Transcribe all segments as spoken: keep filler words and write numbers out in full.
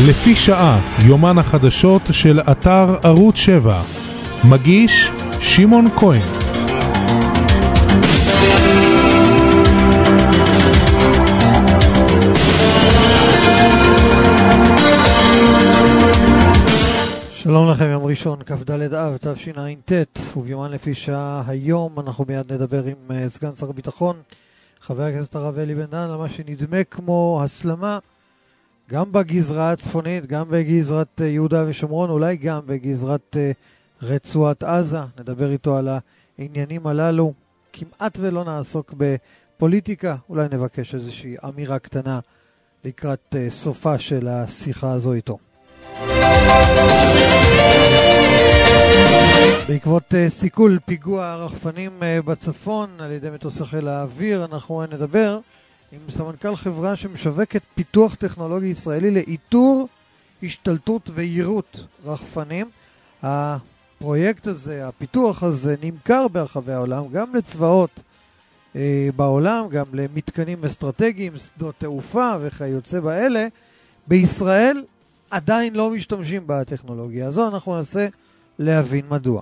לפי שעה, יומן החדשות של אתר ערוץ שבע. מגיש שמעון כהן. שלום לכם, יום ראשון, כ"ד אב, תשע"ט, וביומן לפי שעה. היום אנחנו מיד נדבר עם uh, סגן שר הביטחון, חבר הכנסת הרב אלי בן דהן, על מה שנדמה כמו הסלמה, גם בגזרה הצפונית, גם בגזרת uh, יהודה ושומרון, אולי גם בגזרת uh, רצועת עזה. נדבר איתו על העניינים הללו. כמעט ולא נעסוק בפוליטיקה, אולי נבקש איזושהי אמירה קטנה לקראת uh, סופה של השיחה הזו איתו. בעקבות uh, סיכול פיגוע הרחפנים uh, בצפון על ידי מטוסי חיל האוויר, אנחנו נדבר עם סמנכ"ל חברה שמשווקת פיתוח טכנולוגי ישראלי לאיתור, השתלטות ויירוט רחפנים. הפרויקט הזה, הפיתוח הזה, נמכר ברחבי העולם, גם לצבאות uh, בעולם, גם למתקנים אסטרטגיים, שדות תעופה וכיוצא באלה. בישראל עדיין לא משתמשים בטכנולוגיה הזו, אנחנו ננסה להבין מדוע.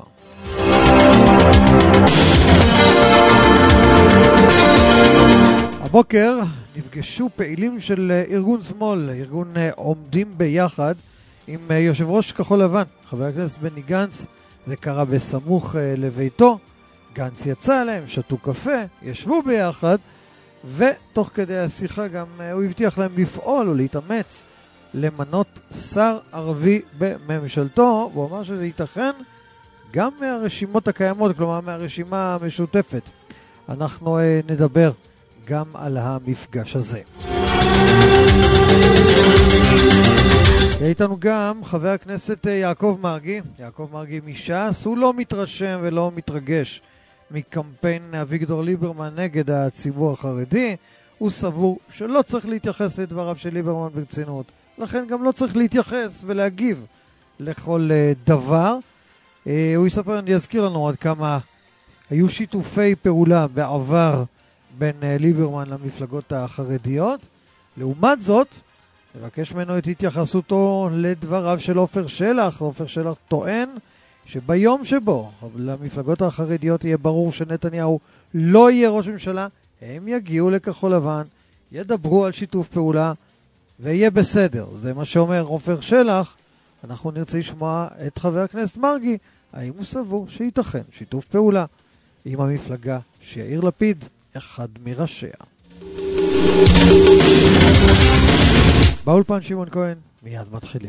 הבוקר נפגשו פעילים של ארגון שמאל, ארגון עומדים ביחד, עם יושב ראש כחול לבן, חבר הכנסת בני גנץ. זה קרה בסמוך לביתו. גנץ יצא אליהם, שתו קפה, ישבו ביחד, ותוך כדי השיחה גם הוא הבטיח להם לפעול או להתאמץ למנות שר ערבי בממשלתו, והוא אמר שזה ייתכן גם מהרשימות הקיימות, כלומר מהרשימה המשותפת. אנחנו uh, נדבר גם על המפגש הזה. איתנו גם חבר הכנסת יעקב מרגי, יעקב מרגי מש"ס. הוא לא מתרשם ולא מתרגש מקמפיין אביגדור ליברמן נגד הציבור החרדי. הוא סבור שלא צריך להתייחס לדבריו של ליברמן ברצינות, לכן גם לא צריך להתייחס ולהגיב לכל uh, דבר. Uh, הוא יספר, אני אזכיר לנו עד כמה היו שיתופי פעולה בעבר בין uh, ליברמן למפלגות החרדיות. לעומת זאת, נבקש ממנו את התייחסותו לדבריו של עופר שלח. עופר שלח טוען שביום שבו למפלגות החרדיות יהיה ברור שנתניהו לא יהיה ראש ממשלה, הם יגיעו לכחול לבן, ידברו על שיתוף פעולה, ויהיה בסדר. זה מה שאומר עופר שלח. אנחנו נרצה לשמוע את חבר הכנסת מרגי, האם הוא סבור שייתכן שיתוף פעולה עם המפלגה שיאיר לפיד אחד מראשיה. באולפן שמעון כהן, מיד מתחילים.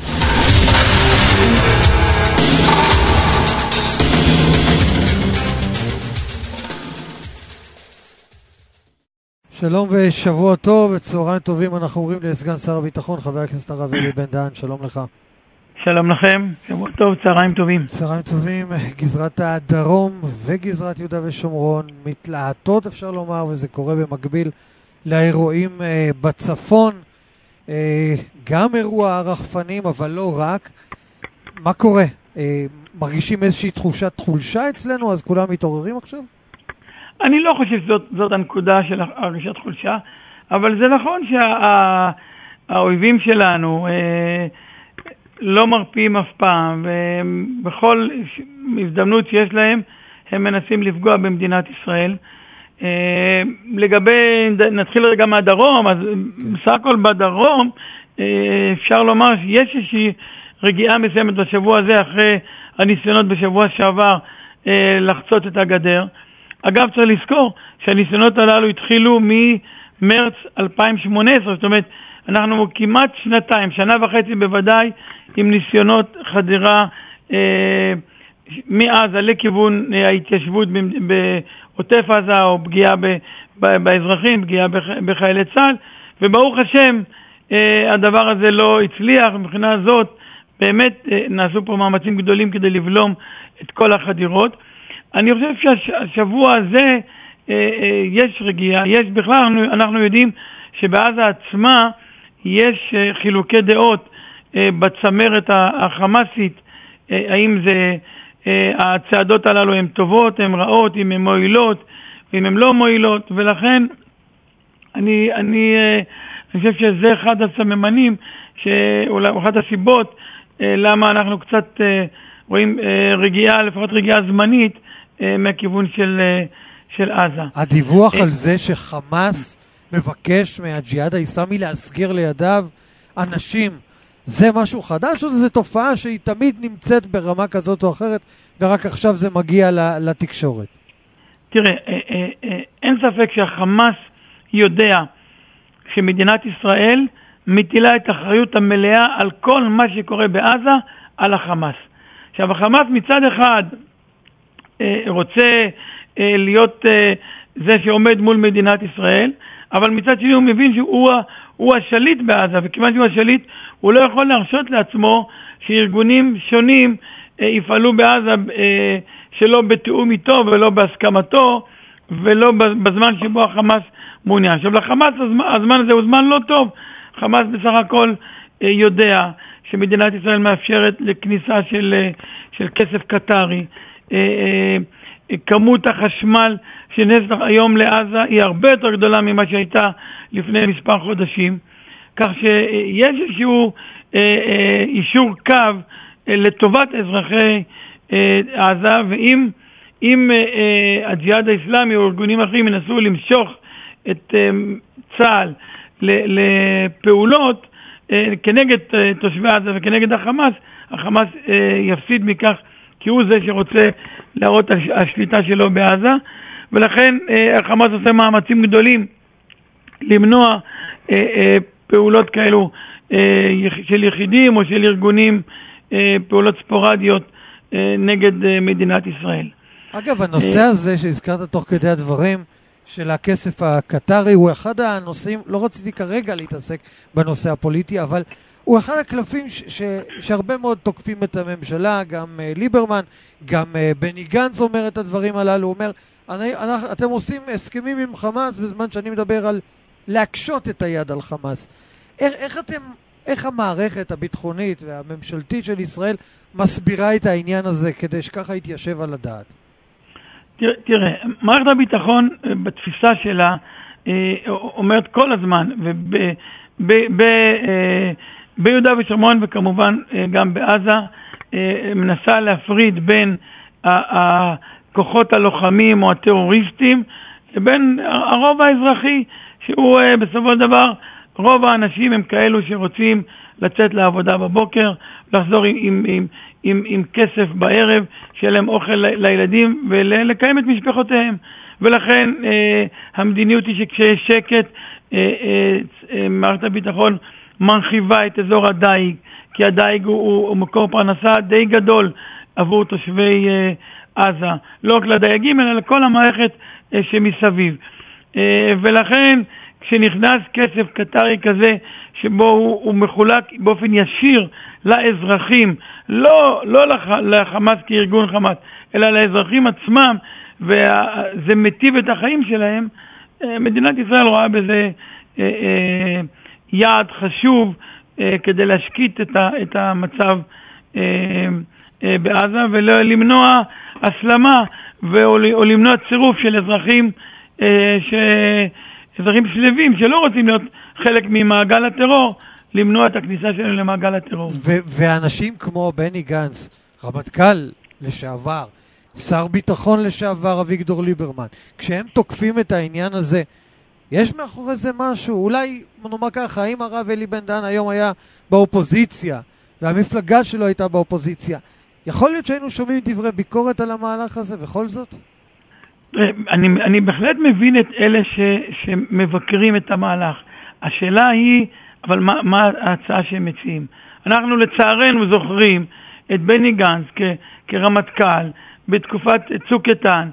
שלום ושבוע טוב וצהריים טובים. אנחנו עוברים לסגן שר הביטחון, חבר הכנסת הרב אלי בן דהן. שלום לך. שלום לכם, שבוע טוב, צהריים טובים. צהריים טובים. גזרת הדרום וגזרת יהודה ושומרון מתלהטות, אפשר לומר, וזה קורה במקביל לאירועים אה, בצפון. אה, גם אירוע הרחפנים, אבל לא רק. מה קורה? אה, מרגישים איזושהי תחושת חולשה אצלנו, אז כולם מתעוררים עכשיו? אני לא חושב שזאת זאת הנקודה של הרגשת חולשה, אבל זה נכון שהאויבים שה, שלנו אה, לא מרפים אף פעם, ובכל הזדמנות שיש להם הם מנסים לפגוע במדינת ישראל. אה, לגבי, נתחיל רגע מהדרום, אז בסך הכל בדרום אה, אפשר לומר שיש איזושהי רגיעה מסוימת בשבוע הזה, אחרי הניסיונות בשבוע שעבר אה, לחצות את הגדר. אגב, צריך לזכור שהניסיונות הללו התחילו ממרץ אלפיים שמונה עשרה, זאת אומרת, אנחנו כמעט שנתיים, שנה וחצי בוודאי, עם ניסיונות חדירה אה, מעזה לכיוון אה, ההתיישבות בעוטף עזה, או פגיעה ב, ב, באזרחים, פגיעה בח, בחיילי צה"ל, וברוך השם, אה, הדבר הזה לא הצליח. מבחינה זאת, באמת אה, נעשו פה מאמצים גדולים כדי לבלום את כל החדירות. אני חושב שהשבוע הזה אה, אה, יש רגיעה, יש בכלל, אנחנו, אנחנו יודעים שבעזה עצמה יש אה, חילוקי דעות אה, בצמרת החמאסית, אה, האם זה, אה, הצעדות הללו הן טובות, הן רעות, אם הן מועילות, אם הן לא מועילות, ולכן אני, אני, אה, אני חושב שזה אחד הסממנים שאולי אחת הסיבות למה אנחנו קצת רואים רגיעה, לפחות רגיעה זמנית מהכיוון של, של עזה. הדיווח על זה שחמאס מבקש מהג'יהאד האסלאמי להסגיר לידיו אנשים, זה משהו חדש או זה תופעה שהיא תמיד נמצאת ברמה כזאת או אחרת ורק עכשיו זה מגיע לתקשורת? תראה, אין ספק שהחמאס יודע שמדינת ישראל מטילה את האחריות המלאה על כל מה שקורה בעזה על החמאס. עכשיו החמאס מצד אחד רוצה להיות זה שעומד מול מדינת ישראל, אבל מצד שני הוא מבין שהוא הוא השליט בעזה, וכיוון שהוא השליט הוא לא יכול להרשות לעצמו שארגונים שונים יפעלו בעזה שלא בתיאום איתו ולא בהסכמתו ולא בזמן שבו החמאס מעוניין. עכשיו לחמאס הזמן הזה הוא זמן לא טוב. חמאס בסך הכל יודע שמדינת ישראל מאפשרת לכניסה של, של כסף קטרי. כמות החשמל שנכנסת היום לעזה היא הרבה יותר גדולה ממה שהייתה לפני מספר חודשים, כך שיש איזשהו אישור קו לטובת אזרחי עזה, ואם אם הג'יהאד האסלאמי או ארגונים אחרים ינסו למשוך את צה"ל לפעולות כנגד תושבי עזה וכנגד החמאס, החמאס יפסיד מכך, כי הוא זה שרוצה להראות השליטה שלו בעזה, ולכן החמאס עושה מאמצים גדולים למנוע פעולות כאלו של יחידים או של ארגונים, פעולות ספורדיות נגד מדינת ישראל. אגב, הנושא הזה שהזכרת תוך כדי הדברים של הכסף הקטרי הוא אחד הנושאים, לא רציתי כרגע להתעסק בנושא הפוליטי, אבל הוא אחד הקלפים ש- ש- שהרבה מאוד תוקפים את הממשלה, גם uh, ליברמן, גם uh, בני גנץ אומר את הדברים הללו, הוא אומר, אני, אני, אתם עושים הסכמים עם חמאס בזמן שאני מדבר על להקשות את היד על חמאס. איך, איך אתם, איך המערכת הביטחונית והממשלתית של ישראל מסבירה את העניין הזה כדי שככה יתיישב על הדעת? תראה, תראה, מערכת הביטחון בתפיסה שלה אומרת כל הזמן, וביהודה ושומרון וכמובן גם בעזה, מנסה להפריד בין הכוחות הלוחמים או הטרוריסטים לבין הרוב האזרחי, שהוא בסופו של דבר רוב האנשים הם כאלו שרוצים לצאת לעבודה בבוקר, לחזור עם, עם, עם, עם, עם כסף בערב, שיהיה להם אוכל לילדים ולקיים את משפחותיהם. ולכן אה, המדיניות היא שכשיש שקט, אה, אה, מערכת הביטחון מרחיבה את אזור הדייג, כי הדייג הוא, הוא, הוא מקור פרנסה די גדול עבור תושבי אה, עזה. לא רק לדייגים, אלא לכל המערכת אה, שמסביב. אה, ולכן כשנכנס כסף קטרי כזה, שבו הוא, הוא מחולק באופן ישיר לאזרחים, לא, לא לח, לחמאס כארגון חמאס, אלא לאזרחים עצמם, וזה מטיב את החיים שלהם, מדינת ישראל רואה בזה אה, אה, יעד חשוב אה, כדי להשקיט את, ה, את המצב אה, אה, בעזה, ולמנוע הסלמה, או, או למנוע צירוף של אזרחים אה, ש... אזרחים שלבים שלא רוצים להיות חלק ממעגל הטרור, למנוע את הכניסה שלהם למעגל הטרור. ו- ואנשים כמו בני גנץ, רמטכ"ל לשעבר, שר ביטחון לשעבר אביגדור ליברמן, כשהם תוקפים את העניין הזה, יש מאחורי זה משהו? אולי נאמר ככה, האם הרב אלי בן דהן היום היה באופוזיציה, והמפלגה שלו הייתה באופוזיציה, יכול להיות שהיינו שומעים דברי ביקורת על המהלך הזה בכל זאת? אני, אני בהחלט מבין את אלה ש, שמבקרים את המהלך. השאלה היא, אבל מה, מה ההצעה שהם מציעים? אנחנו לצערנו זוכרים את בני גנץ כ, כרמטכ"ל בתקופת צוק איתן,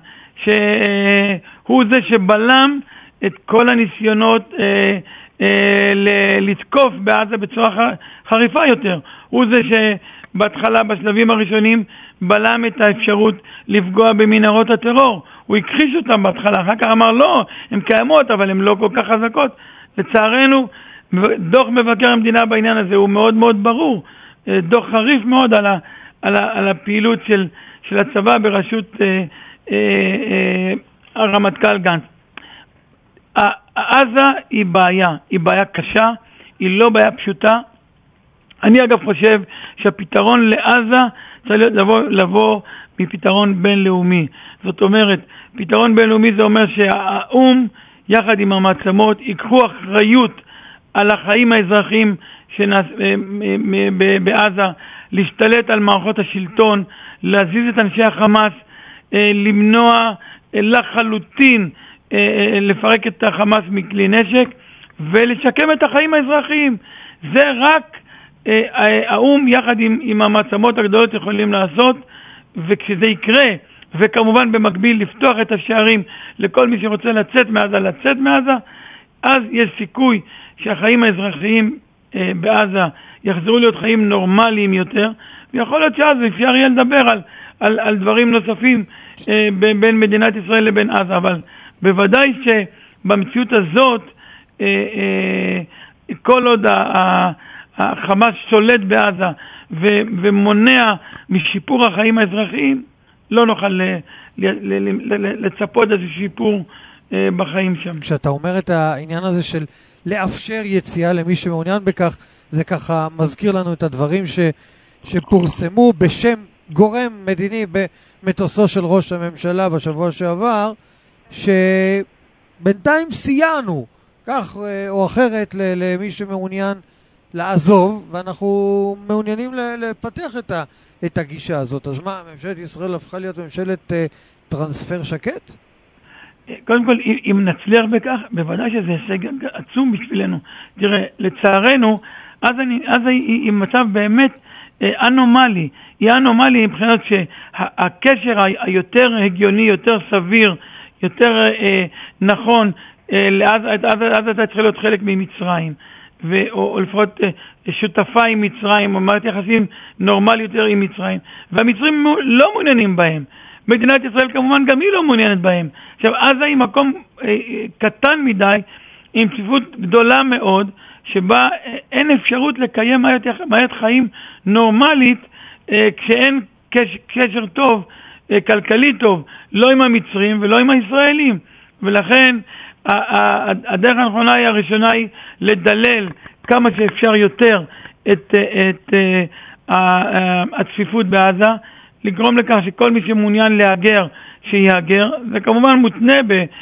שהוא זה שבלם את כל הניסיונות אה, אה, לתקוף בעזה בצורה חריפה יותר. הוא זה שבהתחלה, בשלבים הראשונים, בלם את האפשרות לפגוע במנהרות הטרור. הוא הכחיש אותם בהתחלה, אחר כך אמר לא, הן קיימות, אבל הן לא כל כך חזקות. לצערנו, דוח מבקר המדינה בעניין הזה הוא מאוד מאוד ברור, דוח חריף מאוד על, ה, על, ה, על הפעילות של, של הצבא בראשות אה, אה, אה, הרמטכ"ל גנץ. עזה היא בעיה, היא בעיה קשה, היא לא בעיה פשוטה, אני אגב חושב שהפתרון לעזה צריך לבוא, לבוא מפתרון בינלאומי. זאת אומרת, פתרון בינלאומי זה אומר שהאום יחד עם המעצמות ייקחו אחריות על החיים האזרחיים שנס... בעזה, להשתלט על מערכות השלטון, להזיז את אנשי החמאס, למנוע לחלוטין, לפרק את החמאס מכלי נשק ולשקם את החיים האזרחיים. זה רק האום יחד עם, עם המעצמות הגדולות יכולים לעשות, וכשזה יקרה, וכמובן במקביל לפתוח את השערים לכל מי שרוצה לצאת מעזה, לצאת מעזה, אז יש סיכוי שהחיים האזרחיים אה, בעזה יחזרו להיות חיים נורמליים יותר, ויכול להיות שאז אפשר יהיה לדבר על, על, על דברים נוספים אה, בין, בין מדינת ישראל לבין עזה, אבל בוודאי שבמציאות הזאת, אה, אה, כל עוד החמאס שולט בעזה ו, ומונע משיפור החיים האזרחיים, לא נוכל ל, ל, ל, ל, לצפות איזה שיפור אה, בחיים שם. כשאתה אומר את העניין הזה של לאפשר יציאה למי שמעוניין בכך, זה ככה מזכיר לנו את הדברים ש, שפורסמו בשם גורם מדיני במטוסו של ראש הממשלה בשבוע שעבר, שבינתיים סייענו כך או אחרת למי שמעוניין לעזוב, ואנחנו מעוניינים לפתח את, ה, את הגישה הזאת. אז מה, ממשלת ישראל הפכה להיות ממשלת אה, טרנספר שקט? קודם כל, אם נצליח בכך, בוודאי שזה הישג עצום בשבילנו. תראה, לצערנו, אז, אני, אז היא, היא מצב באמת אה, אנומלי. היא אנומלי מבחינת שהקשר היותר הגיוני, יותר סביר, יותר אה, נכון, אה, אז, אז, אז אתה צריך להיות חלק ממצרים. ו, או, או לפחות אה, שותפה עם מצרים, או מערכת יחסים נורמלי יותר עם מצרים. והמצרים לא מעוניינים בהם. מדינת ישראל כמובן גם היא לא מעוניינת בהם. עכשיו, עזה היא מקום אה, קטן מדי, עם צפיפות גדולה מאוד, שבה אה, אין אפשרות לקיים מערכת חיים נורמלית, אה, כשאין קשר, קשר טוב, אה, כלכלי טוב, לא עם המצרים ולא עם הישראלים. ולכן, הדרך הנכונה היא הראשונה היא לדלל כמה שאפשר יותר את, את, את הצפיפות בעזה, לגרום לכך שכל מי שמעוניין להגר שיהגר. זה כמובן מותנה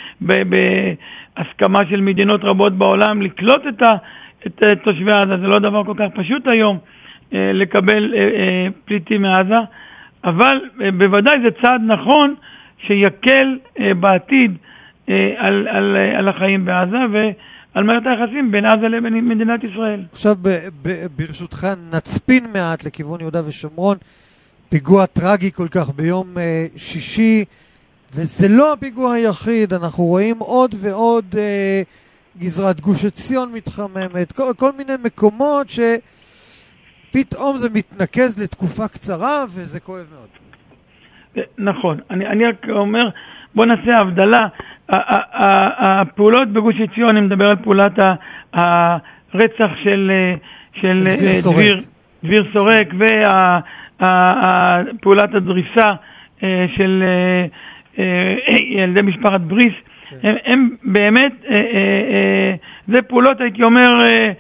בהסכמה של מדינות רבות בעולם לקלוט את, ה, את תושבי עזה. זה לא דבר כל כך פשוט היום לקבל פליטים מעזה, אבל בוודאי זה צעד נכון שיקל בעתיד על, על, על החיים בעזה ועל מערכת היחסים בין עזה לבין מדינת ישראל. עכשיו ב, ב, ברשותך נצפין מעט לכיוון יהודה ושומרון. פיגוע טרגי כל כך ביום אה, שישי, וזה לא הפיגוע היחיד. אנחנו רואים עוד ועוד אה, גזרת גוש עציון מתחממת, כל, כל מיני מקומות שפתאום זה מתנקז לתקופה קצרה וזה כואב מאוד. נכון, אני, אני רק אומר, בוא נעשה הבדלה. הפעולות בגוש עציון, אני מדבר על פעולת הרצח של, של דביר, דביר סורק, והפעולת הדריסה של ילדי משפחת בריס, הם, הם באמת, זה פעולות, הייתי אומר,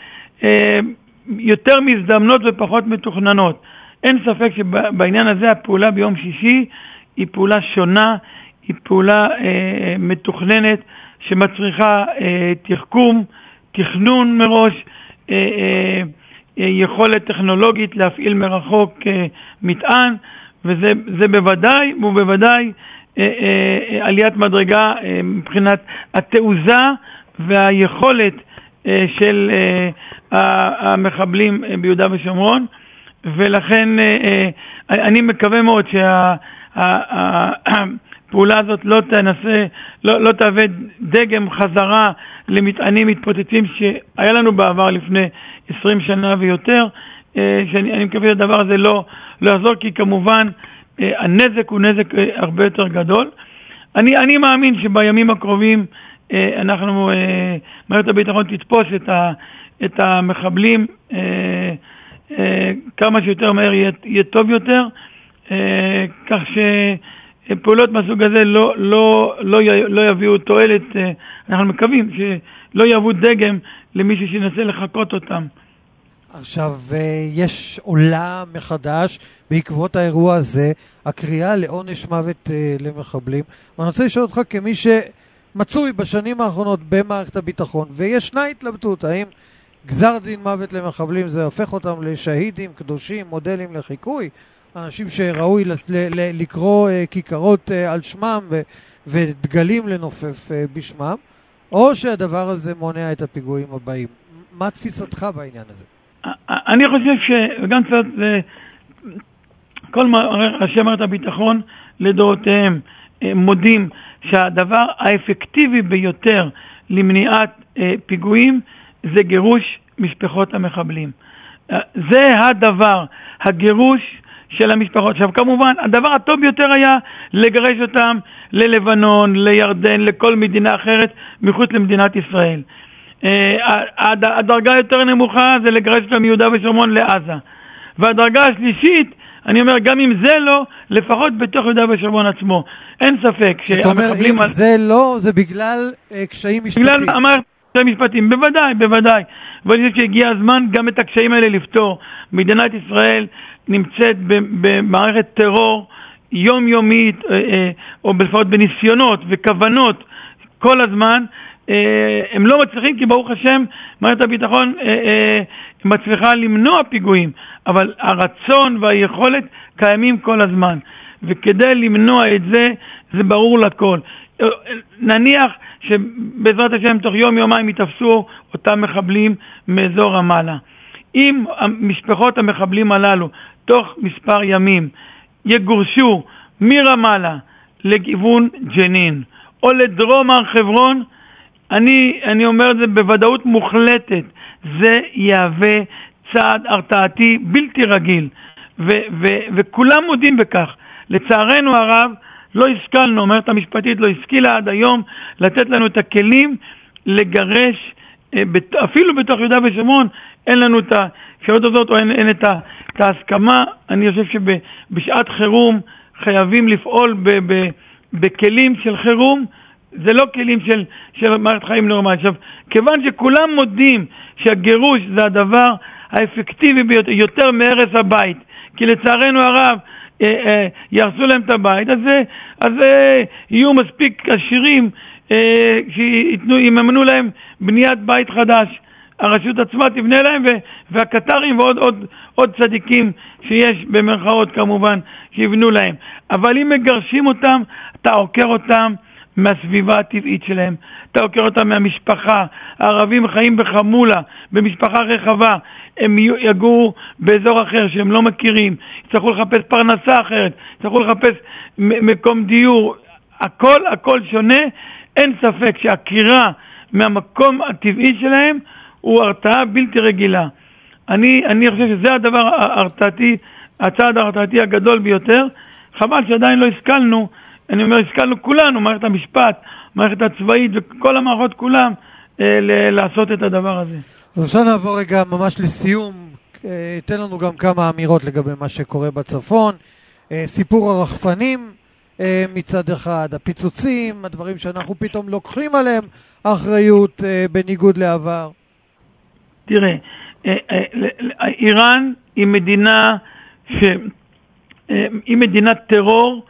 יותר מזדמנות ופחות מתוכננות. אין ספק שבעניין הזה הפעולה ביום שישי היא פעולה שונה, היא פעולה אה, מתוכננת שמצריכה אה, תחכום, תכנון מראש, אה, אה, אה, יכולת טכנולוגית להפעיל מרחוק אה, מטען, וזה זה בוודאי, ובוודאי אה, אה, עליית מדרגה אה, מבחינת התעוזה והיכולת אה, של אה, המחבלים אה, ביהודה ושומרון, ולכן אה, אה, אני מקווה מאוד שה... הפעולה הזאת לא תנסה, לא, לא תעבד דגם חזרה למטענים מתפוצצים שהיה לנו בעבר לפני עשרים שנה ויותר, שאני אני מקווה שהדבר הזה לא, לא יחזור, כי כמובן הנזק הוא נזק הרבה יותר גדול. אני, אני מאמין שבימים הקרובים אנחנו, מערכת הביטחון תתפוס את, ה, את המחבלים כמה שיותר מהר יהיה, יהיה טוב יותר, כך שפעולות מהסוג הזה לא, לא, לא, לא יביאו תועלת, אנחנו מקווים שלא יהוו דגם למישהו שינסה לחקות אותם. עכשיו, יש עולה מחדש בעקבות האירוע הזה, הקריאה לעונש מוות למחבלים. ואני רוצה לשאול אותך כמי שמצוי בשנים האחרונות במערכת הביטחון, וישנה התלבטות, האם גזר דין מוות למחבלים זה הופך אותם לשהידים, קדושים, מודלים לחיקוי, אנשים שראוי לקרוא כיכרות על שמם ודגלים לנופף בשמם, או שהדבר הזה מונע את הפיגועים הבאים. מה תפיסתך בעניין הזה? אני חושב שגם קצת כל ראשי מערכת הביטחון לדורותיהם מודים שהדבר האפקטיבי ביותר למניעת פיגועים זה גירוש משפחות המחבלים. זה הדבר, הגירוש של המשפחות. עכשיו כמובן הדבר הטוב ביותר היה לגרש אותם ללבנון, לירדן, לכל מדינה אחרת מחוץ למדינת ישראל. הדרגה יותר נמוכה זה לגרש אותם מיהודה ושומרון לעזה. והדרגה השלישית, אני אומר גם אם זה לא, לפחות בתוך יהודה ושומרון עצמו. אין ספק שהמחבלים... אתה אומר אם זה לא, זה בגלל קשיים משפטיים. בגלל אמרת קשיים משפטיים, בוודאי, בוודאי. ואני חושב שהגיע הזמן גם את הקשיים האלה לפתור. מדינת ישראל נמצאת במערכת טרור יומיומית, או לפחות בניסיונות וכוונות כל הזמן. הם לא מצליחים כי ברוך השם מערכת הביטחון מצליחה למנוע פיגועים, אבל הרצון והיכולת קיימים כל הזמן, וכדי למנוע את זה זה ברור לכל. נניח שבעזרת השם תוך יום יומיים יתפסו אותם מחבלים מאזור רמאללה. אם משפחות המחבלים הללו תוך מספר ימים יגורשו מרמאללה לכיוון ג'נין או לדרום הר חברון, אני, אני אומר את זה בוודאות מוחלטת, זה יהווה צעד הרתעתי בלתי רגיל, ו, ו, וכולם מודים בכך. לצערנו הרב לא השכלנו, אומרת המשפטית, לא השכילה עד היום לתת לנו את הכלים לגרש, אפילו בתוך יהודה ושומרון אין לנו את האפשרות הזאת, או אין, אין את, ה, את ההסכמה. אני חושב שבשעת חירום חייבים לפעול ב, ב, בכלים של חירום, זה לא כלים של, של מערכת חיים נורמלית. עכשיו, כיוון שכולם מודים שהגירוש זה הדבר האפקטיבי ביותר, יותר מהרס הבית, כי לצערנו הרב אה, אה, ירסו להם את הבית, אז, אז אה, יהיו מספיק עשירים אה, שיממנו להם בניית בית חדש. הרשות עצמה תבנה להם, והקטרים ועוד עוד, עוד צדיקים שיש במרכאות כמובן שיבנו להם. אבל אם מגרשים אותם, אתה עוקר אותם מהסביבה הטבעית שלהם, אתה עוקר אותם מהמשפחה. הערבים חיים בחמולה, במשפחה רחבה, הם יגורו באזור אחר שהם לא מכירים, יצטרכו לחפש פרנסה אחרת, יצטרכו לחפש מקום דיור, הכל הכל שונה. אין ספק שהקירה מהמקום הטבעי שלהם הוא הרתעה בלתי רגילה. אני, אני חושב שזה הדבר ההרתעתי, הצעד ההרתעתי הגדול ביותר. חבל שעדיין לא השכלנו, אני אומר, השכלנו כולנו, מערכת המשפט, מערכת הצבאית וכל המערכות כולם, אה, ל- לעשות את הדבר הזה. אז עכשיו נעבור רגע ממש לסיום, אה, תן לנו גם כמה אמירות לגבי מה שקורה בצפון, אה, סיפור הרחפנים אה, מצד אחד, הפיצוצים, הדברים שאנחנו פתאום לוקחים עליהם אחריות אה, בניגוד לעבר. תראה, אה, אה, איראן היא מדינה ש... אה, היא מדינת טרור,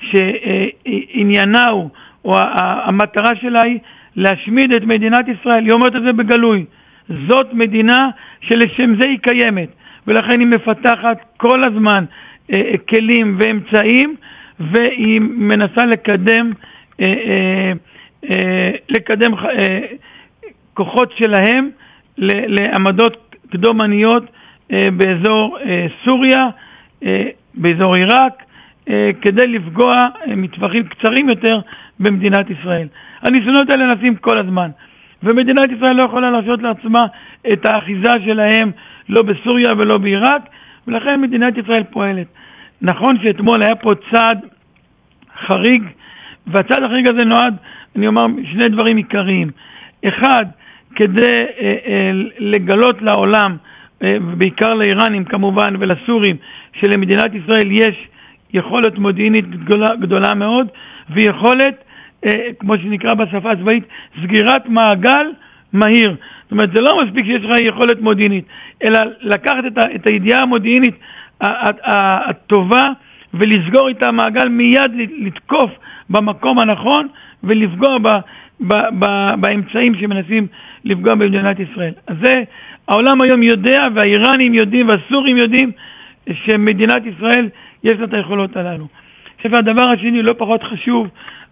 שעניינה הוא, או המטרה שלה היא להשמיד את מדינת ישראל. היא אומרת את זה בגלוי. זאת מדינה שלשם זה היא קיימת, ולכן היא מפתחת כל הזמן אה, כלים ואמצעים, והיא מנסה לקדם אה, אה, אה, לקדם אה, כוחות שלהם לעמדות קדומניות אה, באזור אה, סוריה, אה, באזור עיראק, כדי לפגוע מטווחים קצרים יותר במדינת ישראל. הניסיונות האלה נעשים כל הזמן, ומדינת ישראל לא יכולה להרשות לעצמה את האחיזה שלהם לא בסוריה ולא בעיראק, ולכן מדינת ישראל פועלת. נכון שאתמול היה פה צעד חריג, והצעד החריג הזה נועד, אני אומר, שני דברים עיקריים. אחד, כדי אה, אה, לגלות לעולם, אה, בעיקר לאיראנים כמובן ולסורים, שלמדינת ישראל יש יכולת מודיעינית גדולה, גדולה מאוד, ויכולת, אה, כמו שנקרא בשפה הצבאית, סגירת מעגל מהיר. זאת אומרת, זה לא מספיק שיש לך יכולת מודיעינית, אלא לקחת את, ה, את הידיעה המודיעינית הטובה, ולסגור איתה מעגל מיד, לתקוף במקום הנכון, ולפגוע ב, ב, ב, באמצעים שמנסים לפגוע במדינת ישראל. אז זה, העולם היום יודע, והאיראנים יודעים, והסורים יודעים, שמדינת ישראל יש לה את היכולות הללו. עכשיו, הדבר השני, לא פחות חשוב,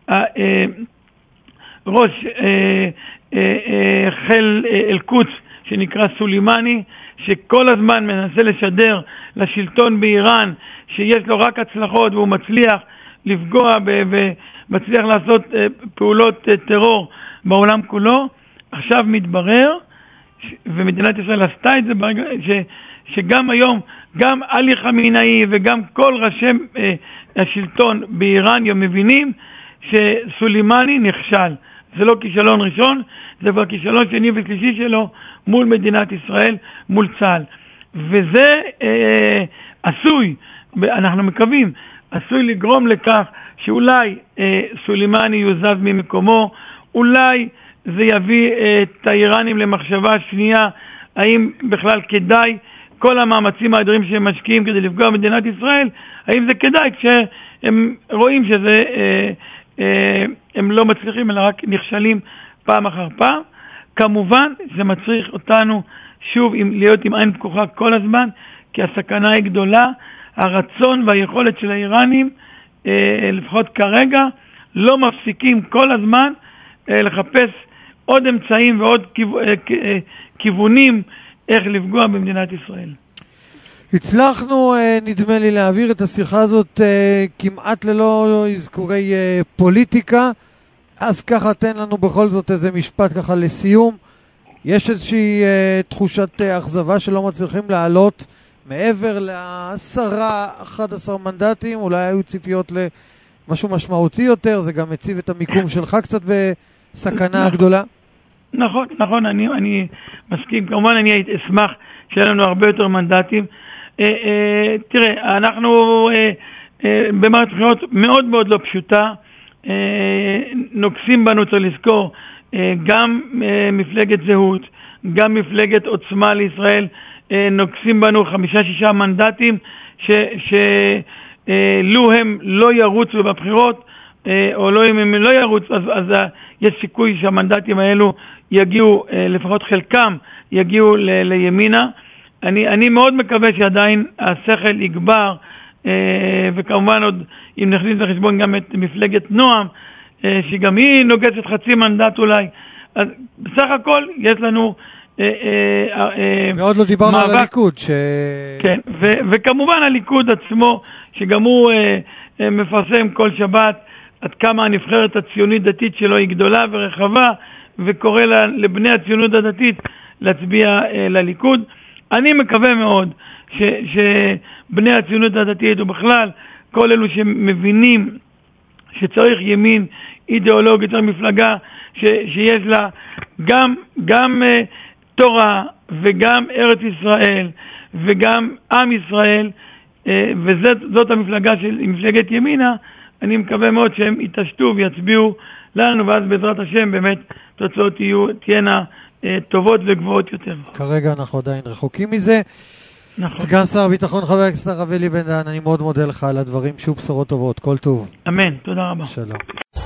ראש חיל אל-קודס, שנקרא סולימני, שכל הזמן מנסה לשדר לשלטון באיראן, שיש לו רק הצלחות, והוא מצליח לפגוע ומצליח לעשות פעולות טרור בעולם כולו. עכשיו מתברר, ומדינת ישראל עשתה את זה, ש, שגם היום, גם עלי חמינאי וגם כל ראשי אה, השלטון באיראן מבינים שסולימני נכשל. זה לא כישלון ראשון, זה כבר כישלון שני ושלישי שלו מול מדינת ישראל, מול צה"ל. וזה אה, עשוי, אנחנו מקווים, עשוי לגרום לכך שאולי אה, סולימני יוזז ממקומו, אולי זה יביא את האיראנים למחשבה שנייה, האם בכלל כדאי כל המאמצים האדירים שהם משקיעים כדי לפגוע במדינת ישראל, האם זה כדאי כשהם רואים שזה, אה, אה, הם לא מצליחים אלא רק נכשלים פעם אחר פעם. כמובן זה מצריך אותנו שוב עם, להיות עם עין פקוחה כל הזמן, כי הסכנה היא גדולה, הרצון והיכולת של האיראנים, אה, לפחות כרגע, לא מפסיקים כל הזמן אה, לחפש עוד אמצעים ועוד כיוונים איך לפגוע במדינת ישראל. הצלחנו, נדמה לי, להעביר את השיחה הזאת כמעט ללא אזכורי פוליטיקה, אז ככה תן לנו בכל זאת איזה משפט ככה לסיום. יש איזושהי תחושת אכזבה שלא מצליחים לעלות מעבר לעשרה, אחד עשר מנדטים, אולי היו ציפיות למשהו משמעותי יותר, זה גם מציב את המיקום שלך קצת בסכנה גדולה. נכון, נכון, אני, אני מסכים. כמובן אני אשמח שיהיה לנו הרבה יותר מנדטים. אה, אה, תראה, אנחנו אה, אה, במערכת בחירות מאוד מאוד לא פשוטה. אה, נוקסים בנו, צריך לזכור, אה, גם אה, מפלגת זהות, גם מפלגת עוצמה לישראל, אה, נוקסים בנו חמישה שישה מנדטים, שלו אה, הם לא ירוצו בבחירות, או לא, אם הם לא ירוצו, אז, אז יש סיכוי שהמנדטים האלו יגיעו, לפחות חלקם יגיעו ל, לימינה. אני, אני מאוד מקווה שעדיין השכל יגבר, וכמובן עוד אם נכניס לחשבון גם את מפלגת נועם, שגם היא נוגסת חצי מנדט אולי. אז בסך הכל יש לנו ועוד לא דיברנו מאבק. על הליכוד ש... כן, ו, וכמובן הליכוד עצמו, שגם הוא מפרסם כל שבת עד כמה הנבחרת הציונית דתית שלו היא גדולה ורחבה, וקורא לבני הציונות הדתית להצביע אה, לליכוד. אני מקווה מאוד ש, שבני הציונות הדתית ובכלל כל אלו שמבינים שצריך ימין אידיאולוגי, צריך מפלגה ש, שיש לה גם, גם אה, תורה וגם ארץ ישראל וגם עם ישראל, אה, וזאת המפלגה של מפלגת ימינה. אני מקווה מאוד שהם יתעשתו ויצביעו לנו, ואז בעזרת השם באמת תוצאות תהיינה אה, טובות וגבוהות יותר. כרגע אנחנו עדיין רחוקים מזה. נכון. סגן שר הביטחון חבר הכנסת הרב אלי בן דהן, אני מאוד מודה לך על הדברים, שוב בשורות טובות, כל טוב. אמן, תודה רבה. שלום.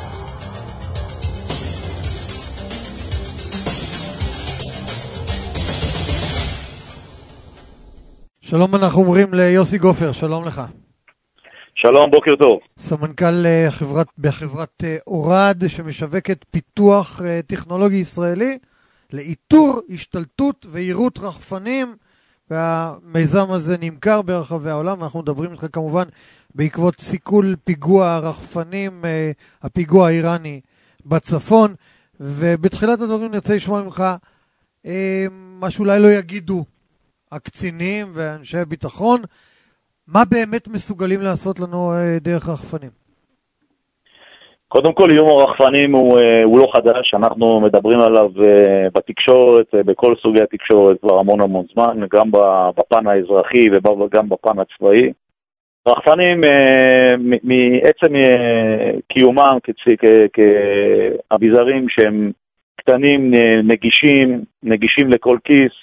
שלום, אנחנו אומרים ליוסי גופר, שלום לך. שלום, בוקר טוב. סמנכ"ל חברת, בחברת אורד שמשווקת פיתוח טכנולוגי ישראלי לאיתור, השתלטות ועירות רחפנים, והמיזם הזה נמכר ברחבי העולם. אנחנו מדברים איתך כמובן בעקבות סיכול פיגוע רחפנים, הפיגוע האיראני בצפון, ובתחילת הדברים נרצה לשמוע ממך מה שאולי לא יגידו הקצינים ואנשי הביטחון, מה באמת מסוגלים לעשות לנו דרך רחפנים? קודם כל, איום הרחפנים הוא, הוא לא חדש, אנחנו מדברים עליו בתקשורת, בכל סוגי התקשורת כבר המון המון זמן, גם בפן האזרחי וגם בפן הצבאי. רחפנים מעצם קיומם כאביזרים שהם קטנים, נגישים, נגישים לכל כיס,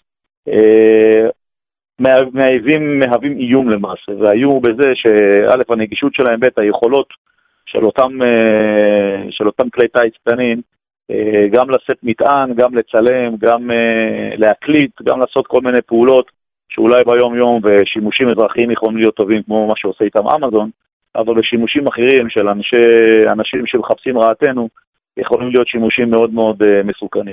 מהווים, מהווים איום למעשה, והאיום הוא בזה שא' הנגישות שלהם, ב' היכולות של אותם, של אותם כלי טייס קטנים, גם לשאת מטען, גם לצלם, גם להקליט, גם לעשות כל מיני פעולות שאולי ביום יום ושימושים אזרחיים יכולים להיות טובים כמו מה שעושה איתם אמזון, אבל בשימושים אחרים של אנשי, אנשים שמחפשים רעתנו, יכולים להיות שימושים מאוד מאוד מסוכנים.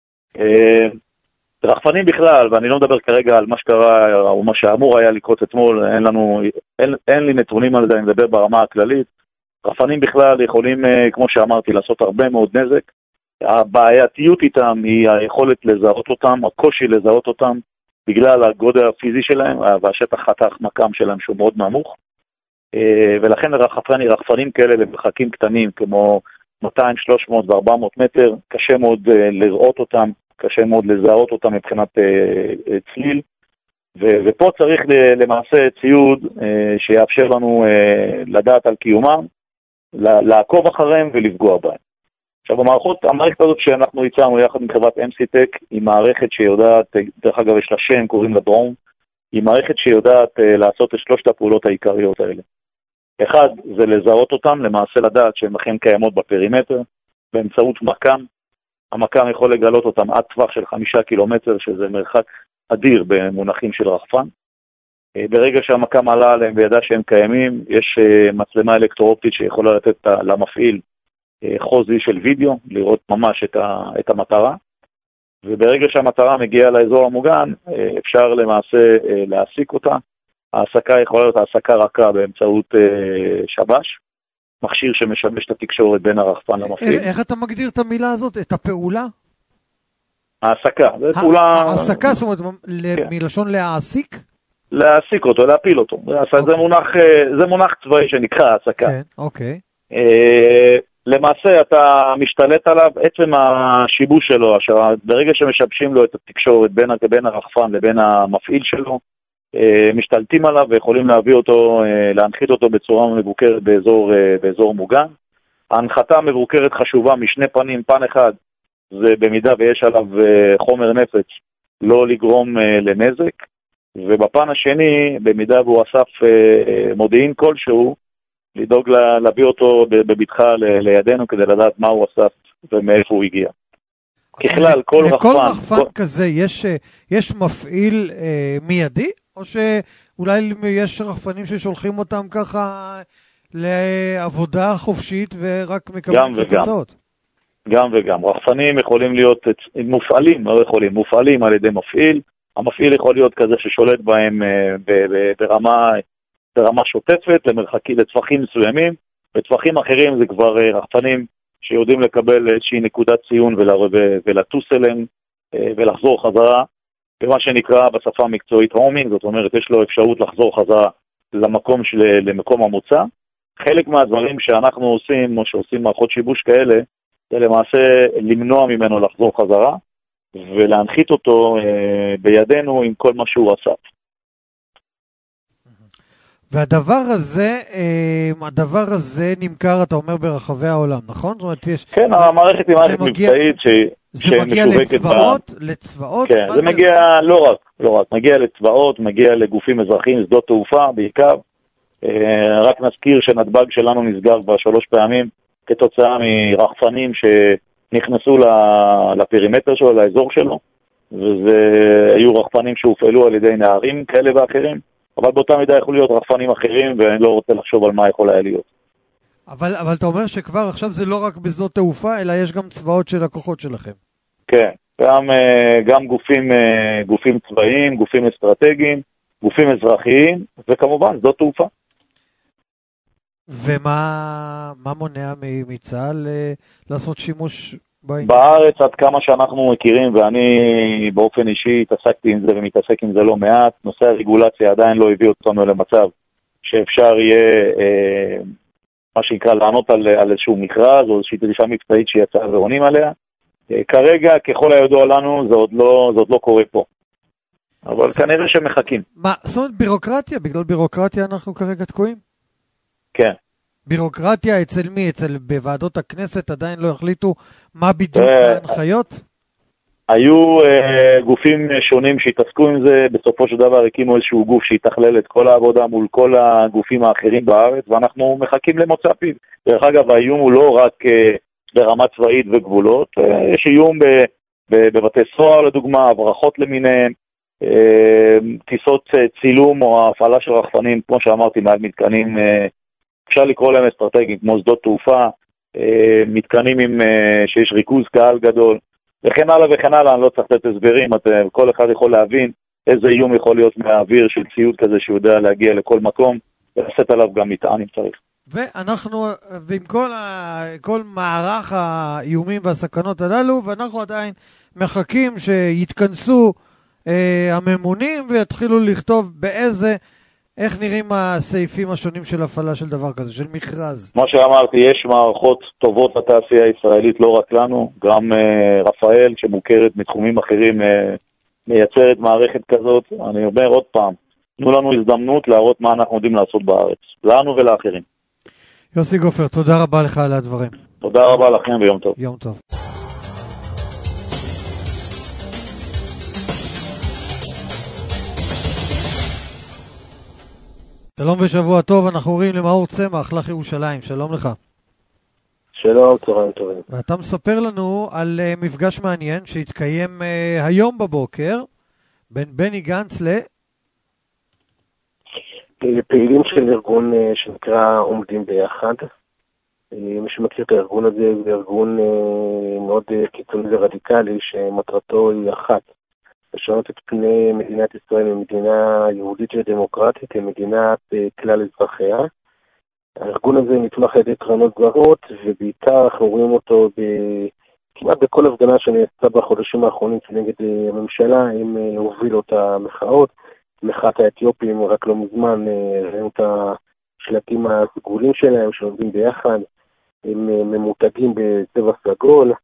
רחפנים בכלל, ואני לא מדבר כרגע על מה שקרה או מה שאמור היה לקרות אתמול, אין לנו, אין, אין לי נתונים על זה, אני מדבר ברמה הכללית. רחפנים בכלל יכולים, כמו שאמרתי, לעשות הרבה מאוד נזק. הבעייתיות איתם היא היכולת לזהות אותם, הקושי לזהות אותם, בגלל הגודל הפיזי שלהם והשטח חתך מקם שלהם שהוא מאוד נמוך. ולכן רחפנים, רחפנים כאלה למרחקים קטנים כמו מאתיים, שלוש מאות ו-ארבע מאות מטר, קשה מאוד לראות אותם, קשה מאוד לזהות אותם מבחינת צליל. ופה צריך למעשה ציוד שיאפשר לנו לדעת על קיומם, לעקוב אחריהם ולפגוע בהם. עכשיו המערכות, המערכת הזאת שאנחנו ייצרנו יחד עם חברת אמסיטק, היא מערכת שיודעת, דרך אגב יש לה שם, קוראים לה דרום, היא מערכת שיודעת לעשות את שלושת הפעולות העיקריות האלה. אחד, זה לזהות אותם, למעשה לדעת שהן אכן קיימות בפרימטר, באמצעות מקם. המקם יכול לגלות אותם עד טווח של חמישה קילומטר, שזה מרחק אדיר במונחים של רחפן. ברגע שהמקם עלה עליהם וידע שהם קיימים, יש מצלמה אלקטרואופטית שיכולה לתת למפעיל חוזי של וידאו, לראות ממש את, ה, את המטרה. וברגע שהמטרה מגיעה לאזור המוגן, אפשר למעשה להעסיק אותה. העסקה יכולה להיות העסקה רכה באמצעות שבש, מכשיר שמשמש את התקשורת בין הרחפן למפעיל. איך אתה מגדיר את המילה הזאת, את הפעולה? העסקה, זה פעולה... העסקה, זאת אומרת, מלשון להעסיק? להעסיק אותו, להפיל אותו. זה מונח, זה מונח צבאי שנקרא העסקה. כן, אוקיי. למעשה אתה משתלט עליו, עצם השיבוש שלו, ברגע שמשבשים לו את התקשורת בין, בין הרחפן לבין המפעיל שלו, משתלטים עליו ויכולים להביא אותו, להנחית אותו בצורה מבוקרת באזור, באזור מוגן. ההנחתה המבוקרת חשובה משני פנים, פן אחד זה במידה ויש עליו חומר נפץ, לא לגרום לנזק, ובפן השני, במידה והוא אסף מודיעין כלשהו, לדאוג להביא אותו בביטחה לידינו כדי לדעת מה הוא אסף ומאיפה הוא הגיע. ככלל, כל רחפן... לכל רחפן כזה יש, יש מפעיל אה, מיידי? או שאולי יש רחפנים ששולחים אותם ככה לעבודה חופשית ורק מקבלים את התוצאות? גם וגם. רחפנים יכולים להיות מופעלים, לא יכולים, מופעלים על ידי מפעיל. המפעיל יכול להיות כזה ששולט בהם ברמה, ברמה שוטפת, למרחקים, לטווחים מסוימים. בטווחים אחרים זה כבר רחפנים שיודעים לקבל איזושהי נקודת ציון ולטוס אליהם ולחזור חזרה. במה שנקרא בשפה המקצועית הומינג, זאת אומרת, יש לו אפשרות לחזור חזרה למקום, של, למקום המוצא. חלק מהדברים שאנחנו עושים, או שעושים מערכות שיבוש כאלה, זה למעשה למנוע ממנו לחזור חזרה, ולהנחית אותו אה, בידינו עם כל מה שהוא אסף. והדבר הזה, אה, הדבר הזה נמכר, אתה אומר, ברחבי העולם, נכון? זאת אומרת, יש... כן, המערכת היא מערכת מבצעית ש... זה מגיע לצבאות, ב... לצבאות? כן, זה, זה מגיע, לא רק, לא רק, מגיע לצבאות, מגיע לגופים אזרחיים, שדות תעופה בעיקר. אה, רק נזכיר שנתב"ג שלנו נסגר בשלוש פעמים, כתוצאה מרחפנים שנכנסו לפרימטר שלו, לאזור שלו, וזה היו רחפנים שהופעלו על ידי נערים כאלה ואחרים, אבל באותה מידה יכולו להיות רחפנים אחרים, ואני לא רוצה לחשוב על מה יכול היה להיות. אבל, אבל אתה אומר שכבר עכשיו זה לא רק בשדות תעופה, אלא יש גם צבאות של לקוחות שלכם. כן, גם, גם גופים, גופים צבאיים, גופים אסטרטגיים, גופים אזרחיים, וכמובן שדות תעופה. ומה מה מונע מצה"ל לעשות שימוש בעניין? בארץ, עד כמה שאנחנו מכירים, ואני באופן אישי התעסקתי עם זה ומתעסק עם זה לא מעט, נושא הרגולציה עדיין לא הביא אותנו למצב שאפשר יהיה... אה, מה שנקרא לענות על, על איזשהו מכרז או איזושהי דרישה מבצעית שיצאה ועונים עליה. כרגע, ככל הידוע לנו, זה עוד לא, זה עוד לא קורה פה. אבל כנראה שמחכים. מה, זאת אומרת בירוקרטיה? בגלל בירוקרטיה אנחנו כרגע תקועים? כן, בירוקרטיה אצל מי? אצל בוועדות הכנסת עדיין לא החליטו מה בדיוק ההנחיות? היו גופים שונים שהתעסקו עם זה, בסופו של דבר הקימו איזשהו גוף שהתכלל את כל העבודה מול כל הגופים האחרים בארץ, ואנחנו מחכים למוצא פיו. דרך אגב, האיום הוא לא רק ברמה צבאית וגבולות, יש איום בבתי סוהר לדוגמה, הברחות למיניהם, טיסות צילום או הפעלה של רחפנים, כמו שאמרתי, מעל מתקנים, אפשר לקרוא להם אסטרטגיים, כמו שדות תעופה, מתקנים עם, שיש ריכוז קהל גדול, וכן הלאה וכן הלאה. אני לא צריך לתת הסברים, כל אחד יכול להבין איזה איום יכול להיות מהאוויר של ציוד כזה שהוא יודע להגיע לכל מקום, ולשאת עליו גם מטען אם צריך. ואנחנו, ועם כל, ה, כל מערך האיומים והסכנות הללו, ואנחנו עדיין מחכים שיתכנסו אה, הממונים ויתחילו לכתוב באיזה, איך נראים הסעיפים השונים של הפעלה של דבר כזה, של מכרז. כמו שאמרתי, יש מערכות טובות לתעשייה הישראלית, לא רק לנו, גם אה, רפאל שמוכרת מתחומים אחרים אה, מייצרת מערכת כזאת. אני אומר עוד פעם, תנו לנו הזדמנות להראות מה אנחנו יודעים לעשות בארץ, לנו ולאחרים. יוסי גופר, תודה רבה לך על הדברים. תודה רבה לכם ויום טוב. יום טוב. שלום ושבוע טוב, אנחנו רואים למאור צמח, לך ירושלים, שלום לך. שלום, צהריים טובים. ואתה מספר לנו על uh, מפגש מעניין שהתקיים uh, היום בבוקר, בין בני גנץ ל... פעילים של ארגון uh, שנקרא עומדים ביחד. Uh, מי שמכיר את הארגון הזה, זה ארגון uh, מאוד uh, קיצוני ורדיקלי, שמטרתו היא אחת. לשנות את פני מדינת ישראל ממדינה יהודית ודמוקרטית למדינת כלל אזרחיה. הארגון הזה נתמך על ידי קרנות זרות, ובעיקר אנחנו רואים אותו כמעט בכל הפגנה שנעשתה בחודשים האחרונים כנגד הממשלה, הם הובילו את המחאות, מחאת האתיופים, רק לא מזמן ראינו את השלטים הסגולים שלהם שעובדים ביחד, הם ממותגים בצבע סגול,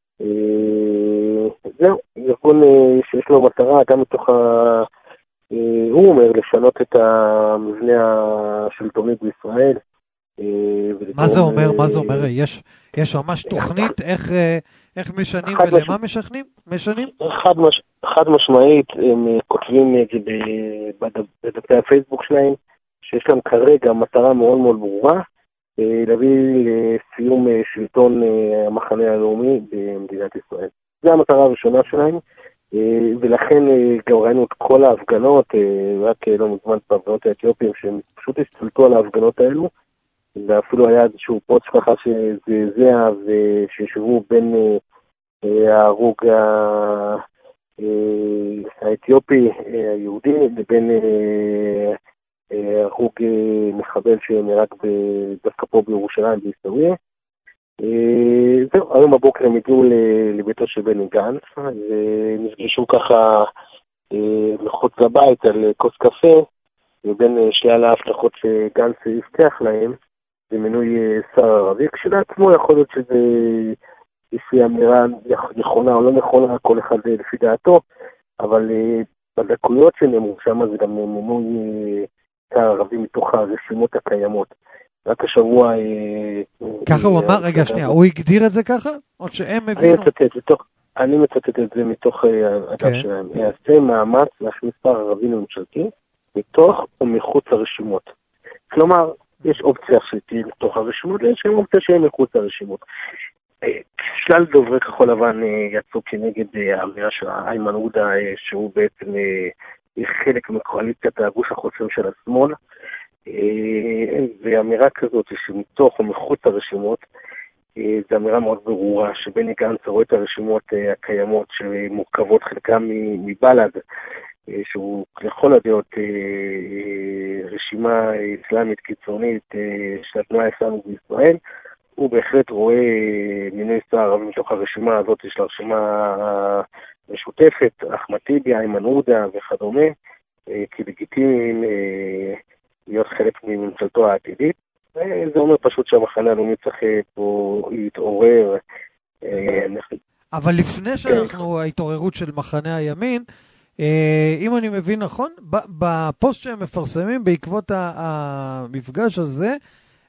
זהו, ארגון שיש לו מטרה גם מתוך ה... הוא אומר לשנות את המבנה השלטוני בישראל. מה זה אומר? מה זה אומר? יש, יש ממש תוכנית איך, איך משנים ולמה משכנים? משנים? חד, מש... חד משמעית, הם כותבים את זה בדפי הפייסבוק שלהם, שיש להם כרגע מטרה מאוד מאוד ברורה, להביא לסיום שלטון המחנה הלאומי במדינת ישראל. זו המטרה הראשונה שלהם, ולכן גם ראינו את כל ההפגנות, רק לא מזמן בהפגנות האתיופיים, שהם פשוט השתלטו על ההפגנות האלו, ואפילו היה איזשהו פוץ ככה שזעזע, ושישבו בין ההרוג האתיופי היהודי, לבין הרוג מחבל שנהרג דווקא פה בירושלים בעיסאוויה. זהו, היום בבוקר הם הגיעו לביתו של בני גנץ, ונפגשו ככה מחוץ לבית על כוס קפה, ובין שלל ההבטחות שגנץ הבטיח להם, זה מינוי שר ערבי, כשלעצמו יכול להיות שזה לפי אמירה נכונה או לא נכונה, כל אחד לפי דעתו, אבל בדקויות שנאמרו שם זה גם מינוי שר ערבי מתוך הרשימות הקיימות. רק השבוע... ככה הוא אמר, רגע שנייה, הוא הגדיר את זה ככה? או שהם הבינו? אני מצטט את זה מתוך הדף שלהם. יעשה מאמץ להכניס שר ערבי לממשלתי, מתוך ומחוץ הרשימות. כלומר, יש אופציה שתהיה מתוך הרשימות, ויש גם אופציה שיהיה מחוץ הרשימות. שלל דוברי כחול לבן יצאו כנגד האמירה של איימן עודה, שהוא בעצם חלק מקואליציית הגוש החוסם של השמאל, ואמירה כזאת שמתוך ומחוץ הרשימות, זו אמירה מאוד ברורה, שבני גנץ רואה את הרשימות הקיימות שמורכבות חלקם מבל"ד, שהוא לכל הדעות רשימה אסלאמית קיצונית של התנועה האסלאמית בישראל, הוא בהחלט רואה מינוי שר ערבי מתוך הרשימה הזאת של הרשימה המשותפת, אחמד טיבי, איימן עודה וכדומה, כלגיטימיים להיות חלק מממשלתו העתידית. זה אומר פשוט שהמחנה הלאומי צריך פה להתעורר. אבל לפני שאנחנו ההתעוררות של מחנה הימין, אם אני מבין נכון, בפוסט שהם מפרסמים בעקבות המפגש הזה,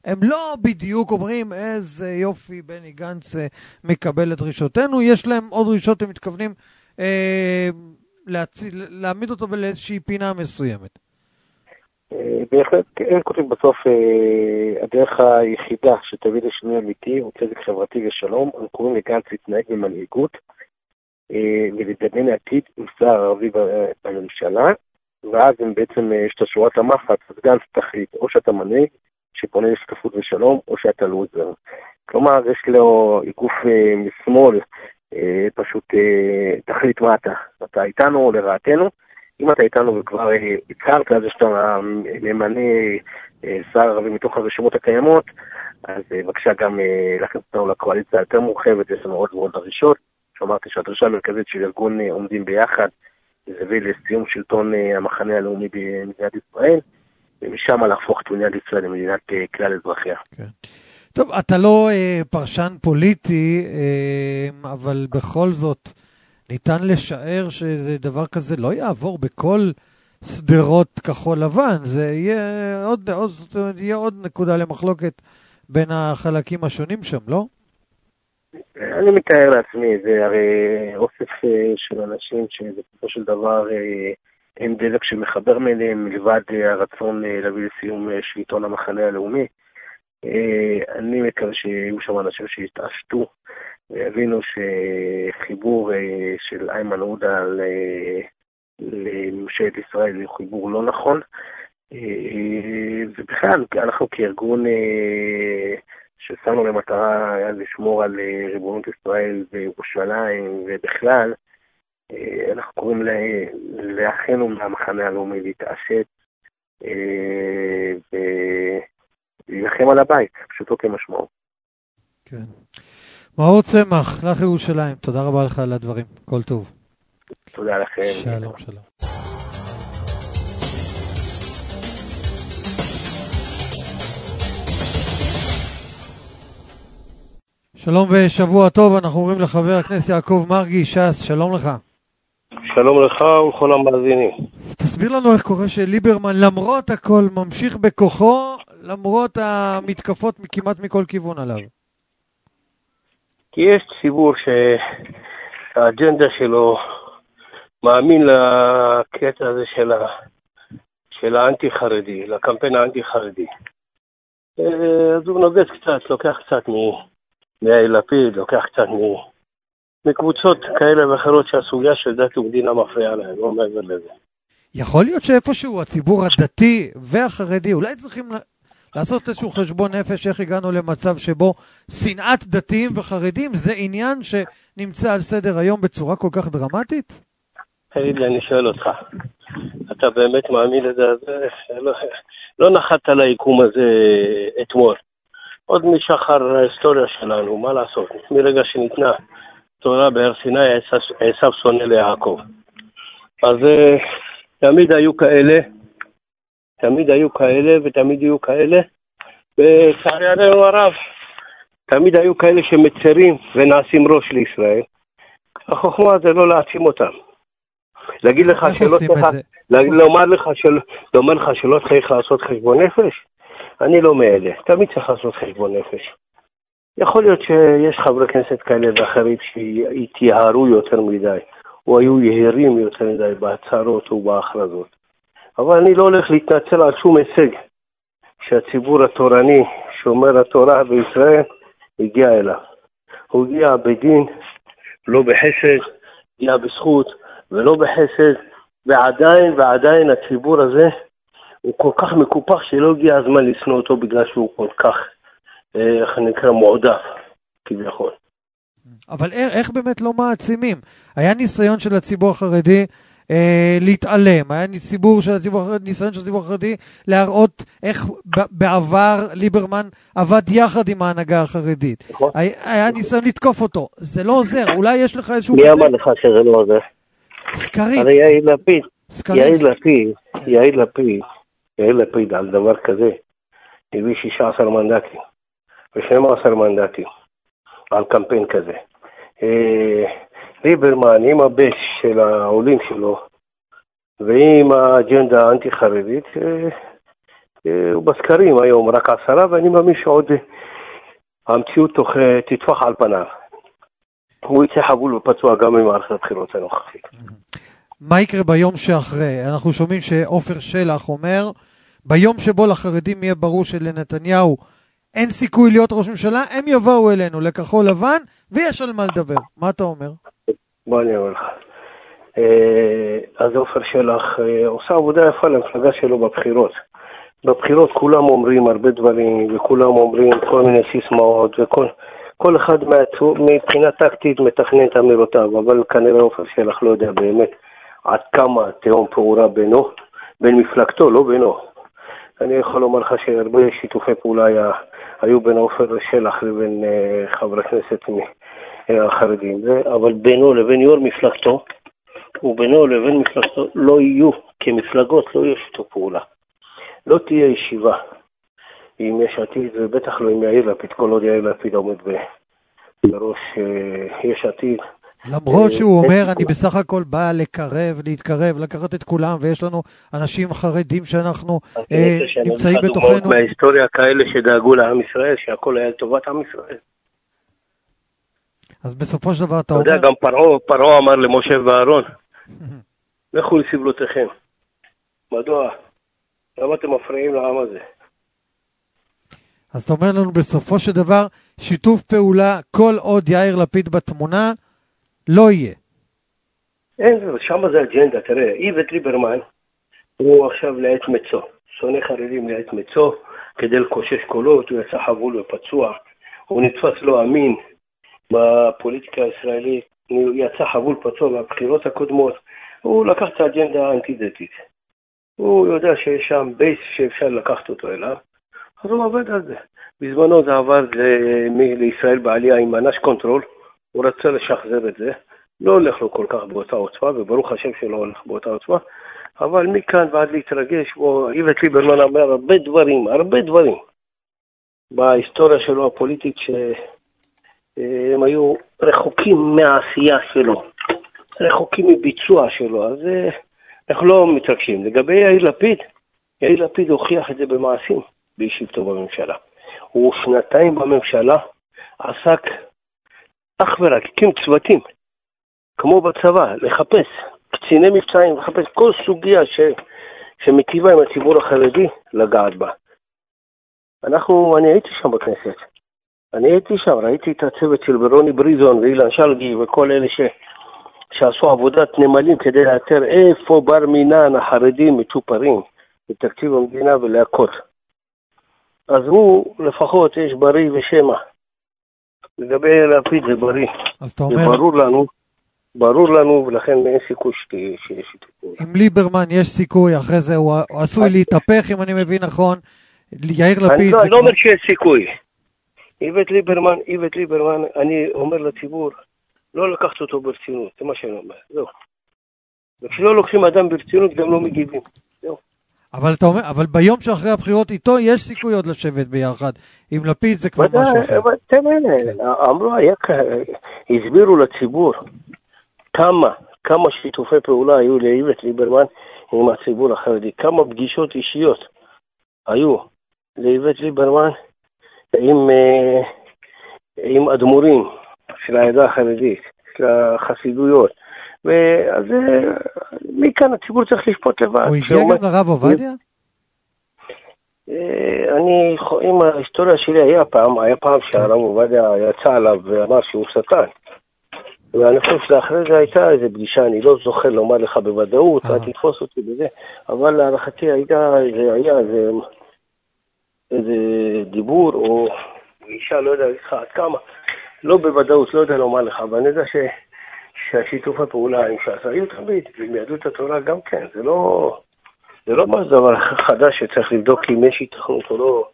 הם לא בדיוק אומרים איזה יופי בני גנץ מקבל את דרישותינו, יש להם עוד דרישות, הם מתכוונים אה, להציל, להעמיד אותו באיזושהי פינה מסוימת. בהחלט, הם כותבים בסוף, הדרך היחידה שתביא לשינוי אמיתי הוא צדק חברתי ושלום. הם קוראים לגנץ להתנהג במנהיגות ולדמיין עתיד עם שר ערבי בממשלה, ואז הם בעצם, יש את השורת המחץ, אז גנץ תחליט, או שאתה מנהיג שפונה לשקפות ושלום, או שאתה לוזר. כלומר, יש לו גוף משמאל, פשוט תחליט מה אתה. אתה איתנו או לרעתנו. אם אתה איתנו וכבר הכרת, אז יש שאתה ממנה שר ערבי מתוך הרשימות הקיימות, אז בבקשה גם להכניס אותנו לקואליציה יותר מורחבת, יש לנו עוד ועוד דרישות. שאמרתי שהדרישה המרכזית של ארגון עומדים ביחד, זה הביא לסיום שלטון המחנה הלאומי במדינת ישראל, ומשם להפוך את מדינת ישראל למדינת כלל אזרחיה. כן. טוב, אתה לא אה, פרשן פוליטי, אה, אבל בכל זאת ניתן לשער שדבר כזה לא יעבור בכל סדרות כחול לבן. זה יהיה עוד, עוד, יהיה עוד נקודה למחלוקת בין החלקים השונים שם, לא? אני מתאר לעצמי, זה הרי אוסף של אנשים שבסופו של דבר אין דלק שמחבר מלהם מלבד הרצון להביא לסיום שלטון המחנה הלאומי. אני מקווה שיהיו שם אנשים שיתעשתו ויבינו שחיבור של איימן עודה לממשלת ישראל הוא חיבור לא נכון. ובכלל, אנחנו כארגון ששמנו למטרה היה לשמור על ריבונות ישראל בירושלים ובכלל, אנחנו קוראים לאחינו מהמחנה הלאומי להתעשת ולהילחם על הבית, פשוטו כמשמעו. כן. מאור צמח, לך ירושלים, תודה רבה לך על הדברים, כל טוב. תודה לכם. שלום, שלום. שלום ושבוע טוב, אנחנו אומרים לחבר הכנסת יעקב מרגי, ש"ס, שלום לך. שלום לך ולכל המאזינים. תסביר לנו איך קורה שליברמן למרות הכל ממשיך בכוחו, למרות המתקפות כמעט מכל כיוון עליו. כי יש ציבור שהאג'נדה שלו מאמין לקטע הזה של, ה... של האנטי-חרדי, לקמפיין האנטי-חרדי. אז הוא נוגס קצת, לוקח קצת מ... מיאיר לפיד, לוקח קצת מקבוצות כאלה ואחרות שהסוגיה של דת ומדינה מפריעה להם, לא מעבר לזה. יכול להיות שאיפשהו הציבור הדתי והחרדי, אולי צריכים לעשות איזשהו חשבון נפש, איך הגענו למצב שבו שנאת דתיים וחרדים זה עניין שנמצא על סדר היום בצורה כל כך דרמטית? תגיד לי, אני שואל אותך, אתה באמת מאמין לזה? לא, לא נחת על היקום הזה אתמול. עוד משחר ההיסטוריה שלנו, מה לעשות? מרגע שניתנה תורה בהר סיני, עשיו שונא ליעקב. אז תמיד היו כאלה, תמיד היו כאלה ותמיד יהיו כאלה, ולצערנו הרב, תמיד היו כאלה שמצרים ונעשים ראש לישראל. החוכמה זה לא להעצים אותם. להגיד לך שלא צריך, לומר לך שלא, לומר לך שלא צריך לעשות חשבון נפש? אני לא מאלה, תמיד צריך לעשות חשבון נפש. יכול להיות שיש חברי כנסת כאלה ואחרים שהתייהרו יותר מדי, או היו יהירים יותר מדי בהצהרות ובהכרזות. אבל אני לא הולך להתנצל על שום הישג שהציבור התורני, שומר התורה בישראל, הגיע אליו. הוא הגיע בדין, לא בחסד, הגיע בזכות ולא בחסד, ועדיין ועדיין הציבור הזה הוא כל כך מקופח שלא הגיע הזמן לשנוא אותו בגלל שהוא כל כך, איך נקרא, מועדף, כביכול. אבל איך, איך באמת לא מעצימים? היה ניסיון של הציבור החרדי אה, להתעלם, היה ציבור של הציבור, ניסיון של הציבור החרדי להראות איך בעבר ליברמן עבד יחד עם ההנהגה החרדית. נכון. היה, היה ניסיון לתקוף אותו, זה לא עוזר, אולי יש לך איזשהו... מי אמר לך שזה לא עוזר? סקרים. הרי יאיר לפיד, יאיר לפיד, יאיר לפיד, יאיר לפיד על דבר כזה, הביא שישה עשר מנדטים, ו-שנים עשר מנדטים, על קמפיין כזה. ליברמן עם הבש של העולים שלו, ועם האג'נדה האנטי-חרדית, בסקרים היום רק עשרה, ואני מאמין שעוד המציאות תטפח על פניו. הוא יצא חבול ופצוע גם ממערכת הבחירות הנוכחית. מה יקרה ביום שאחרי? אנחנו שומעים שעופר שלח אומר, ביום שבו לחרדים יהיה ברור שלנתניהו אין סיכוי להיות ראש ממשלה, הם יבואו אלינו לכחול לבן, ויש על מה לדבר. מה אתה אומר? בוא אני אומר לך. אז עופר שלח עושה עבודה יפה למפלגה שלו בבחירות. בבחירות כולם אומרים הרבה דברים, וכולם אומרים כל מיני סיסמאות, וכל כל אחד מבחינה טקטית מתכנן את אמירותיו, אבל כנראה עופר שלח לא יודע באמת עד כמה תהום פעורה בינו, בין מפלגתו, לא בינו. אני יכול לומר לך שהרבה שיתופי פעולה היה, היו בין עופר שלח לבין uh, חברי כנסת החרדים, אבל בינו לבין יו"ר מפלגתו, ובינו לבין מפלגתו לא יהיו, כמפלגות לא יהיו שיתוף פעולה. לא תהיה ישיבה עם יש עתיד, ובטח לא עם יאיר לפיד, כל עוד יאיר לפיד עומד בראש uh, יש עתיד. למרות שהוא אומר, אני בסך הכל בא לקרב, להתקרב, לקחת את כולם, ויש לנו אנשים חרדים שאנחנו נמצאים בתוכנו. מההיסטוריה כאלה שדאגו לעם ישראל, שהכל היה לטובת עם ישראל. אז בסופו של דבר אתה אומר... אתה יודע, גם פרעה, פרעה אמר למשה ואהרון, לכו לסבלותיכם. מדוע? למה אתם מפריעים לעם הזה? אז אתה אומר לנו בסופו של דבר, שיתוף פעולה, כל עוד יאיר לפיד בתמונה, לא יהיה. אין, שם זה אג'נדה, תראה, איווט ליברמן הוא עכשיו לעת מצוא, שונא חרדים לעת מצוא, כדי לקושש קולות, הוא יצא חבול ופצוע, הוא נתפס לא אמין בפוליטיקה הישראלית, הוא יצא חבול פצוע בבחירות הקודמות, הוא לקח את האג'נדה האנטי-דתית. הוא יודע שיש שם בייס שאפשר לקחת אותו אליו, אז הוא עובד על זה. בזמנו זה עבר לישראל בעלייה עם מנש קונטרול, הוא רצה לשחזר את זה, לא הולך לו כל כך באותה עוצמה, וברוך השם שלא הולך באותה עוצמה, אבל מכאן ועד להתרגש, איווט ליברמן אומר הרבה דברים, הרבה דברים, בהיסטוריה שלו הפוליטית, שהם היו רחוקים מהעשייה שלו, רחוקים מביצוע שלו, אז אנחנו לא מתרגשים. לגבי יאיר לפיד, יאיר לפיד הוכיח את זה במעשים, בישיבתו בממשלה. הוא שנתיים בממשלה עסק אך ורק, הקים צוותים, כמו בצבא, לחפש קציני מבצעים, לחפש כל סוגיה ש, שמטיבה עם הציבור החרדי, לגעת בה. אנחנו, אני הייתי שם בכנסת, אני הייתי שם, ראיתי את הצוות של ברוני בריזון ואילן שלגי וכל אלה ש, שעשו עבודת נמלים כדי לאתר איפה בר מינן החרדים מצ'ופרים בתקציב המדינה ולהכות. אז הוא לפחות יש בריא ושמה. לגבי לפיד זה בריא. זה ברור לנו, ברור לנו, ולכן אין סיכוי שיש שיתוף. עם ליברמן יש סיכוי, אחרי זה הוא עשוי להתהפך, אם אני מבין נכון. יאיר לפיד... אני לא אומר שיש סיכוי. איווט ליברמן, איווט ליברמן, אני אומר לציבור, לא לקחת אותו ברצינות, זה מה שאני אומר, זהו. וכשלא לוקחים אדם ברצינות, גם לא מגיבים, זהו. אבל אתה אומר, אבל ביום שאחרי הבחירות איתו, יש סיכוי עוד לשבת ביחד. עם לפיד זה כבר משהו אחר. אבל תראה, אמרו, הסבירו לציבור כמה, כמה שיתופי פעולה היו לאיווט ליברמן עם הציבור החרדי, כמה פגישות אישיות היו לאיווט ליברמן עם, עם אדמו"רים של העדה החרדית, של החסידויות. ואז מכאן הציבור צריך לשפוט לבד. הוא הגיע גם לרב עובדיה? אני, עם ההיסטוריה שלי היה פעם, היה פעם שהרב עובדיה יצא עליו ואמר שהוא שטן. ואני חושב שאחרי זה הייתה איזו פגישה, אני לא זוכר לומר לך בוודאות, אתה תתפוס אותי בזה, אבל להערכתי הייתה איזה איזה דיבור, או אישה, לא יודע לך עד כמה, לא בוודאות, לא יודע לומר לך, אבל אני יודע ש... שהשיתוף הפעולה עם ש"ס היו תמיד, ועם יהדות התורה גם כן, זה לא, זה לא מה דבר חדש שצריך לבדוק אם יש התכנות או לא.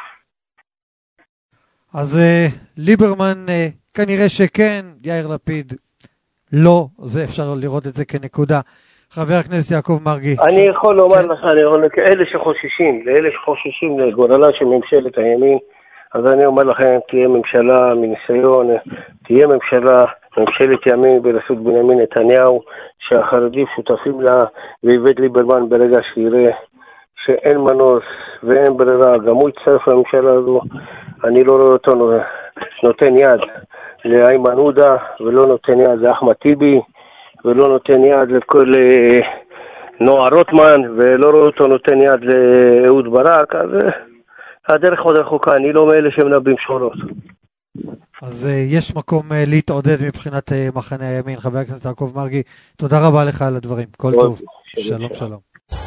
אז uh, ליברמן uh, כנראה שכן, יאיר לפיד לא, זה אפשר לראות את זה כנקודה. חבר הכנסת יעקב מרגי. אני יכול לומר כן. לך, אני אומר, אלה שחוששים, לאלה שחוששים לגורלה של ממשלת הימין, אז אני אומר לכם, תהיה ממשלה מניסיון, תהיה ממשלה, ממשלת ימין בראשות בנימין נתניהו, שהחרדים שותפים לה, ואיווט ליברמן ברגע שיראה שאין מנוס ואין ברירה, גם הוא יצטרף לממשלה הזו. אני לא רואה אותו נותן יד לאיימן עודה, ולא נותן יד לאחמד טיבי, ולא נותן יד לכל נועה רוטמן, ולא רואה אותו נותן יד לאהוד ברק. אז הדרך עוד רחוקה, אני לא מאלה שמנבאים שורות. אז uh, יש מקום uh, להתעודד מבחינת uh, מחנה הימין. חבר הכנסת יעקב מרגי, תודה רבה לך על הדברים. כל טוב. שלום, שלום.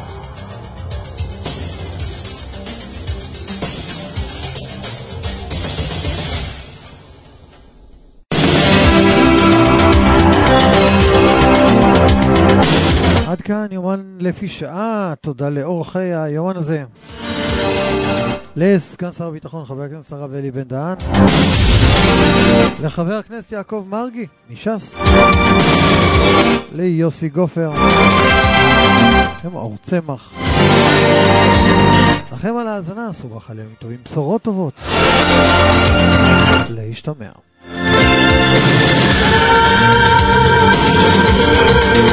עד כאן יומן לפי שעה. תודה לאורחי היומן הזה, לסגן שר הביטחון חבר הכנסת הרב אלי בן דהן, לחבר הכנסת יעקב מרגי מש"ס, ליוסי גופר, הם אור צמח, לכם על ההאזנה, סובח עליהם טובים, בשורות טובות, להשתמע.